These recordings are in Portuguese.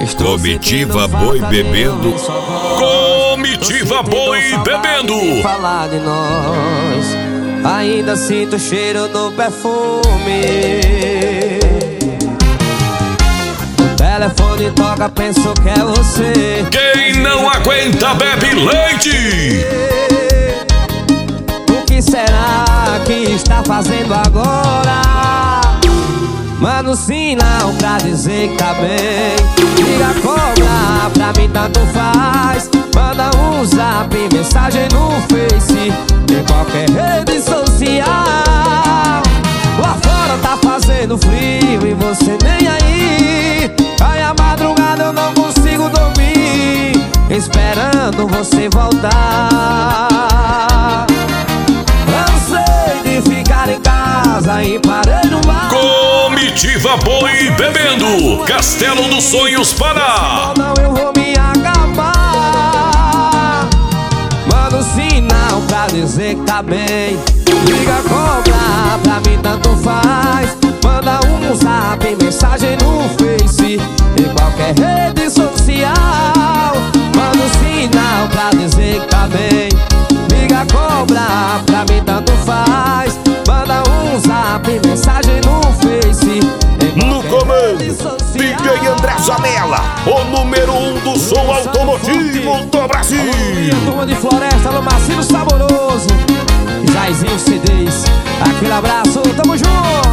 Comitiva Boi bebendo. Comitiva Boi bebendo. Falar de nós, ainda sinto o cheiro do perfume. O telefone toca, penso que é você. Quem não aguenta bebe leite. O que será que está fazendo agora? Manda um sinal pra dizer que tá bem. Liga, cobra, pra mim tanto faz. Manda um zap, mensagem no Face, em qualquer rede social. Lá fora tá fazendo frio e você nem aí. Aí a madrugada eu não consigo dormir, esperando você voltar. Cansei de ficar em casa e parei no bar. Comitiva Boi bebendo. Castelo dos Sonhos Pará. Não, eu vou me acabar. Manda um sinal pra dizer que tá bem. Liga, cobra, pra mim tanto faz. Manda um zap, mensagem no Face, em qualquer rede social. Manda um sinal pra dizer que tá bem. Liga, cobra, pra mim tanto faz. Manda um zap, mensagem no Face. No comando, DJ André Zanella, o número 1 do som automotivo do Brasil. Alô, turma de Floresta, alô, Macio Saboroso, Jairzinho CDs, aquele abraço, tamo junto.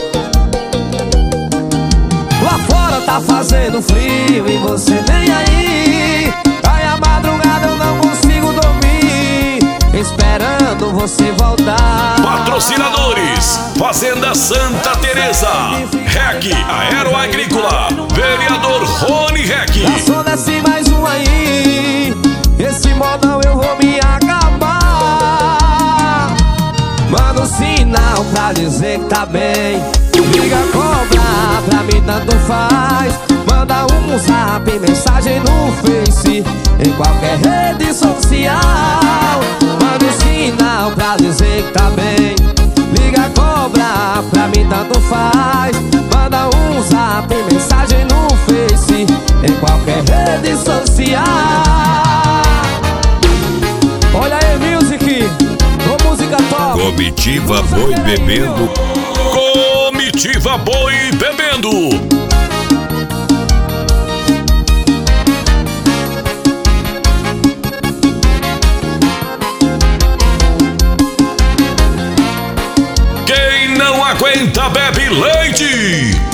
Lá fora tá fazendo frio e você nem aí. Aí a madrugada eu não consigo dormir, esperando você voltar. Patrocinadores: Fazenda Santa Teresa, REC Aeroagrícola, Vereador Rony REC. Só desce mais um aí, esse modão eu vou me acabar. Manda um sinal pra dizer que tá bem. Liga, cobra, pra mim tanto faz. Manda um zap, mensagem no Face, em qualquer rede social. Manda um sinal pra dizer que tá bem. Liga, cobra, pra mim tanto faz. Manda um zap, mensagem no Face, em qualquer rede social. Olha aí, music, com música top. Comitiva Boi bebendo. Comitiva Boi bebendo. Quem não aguenta bebe leite.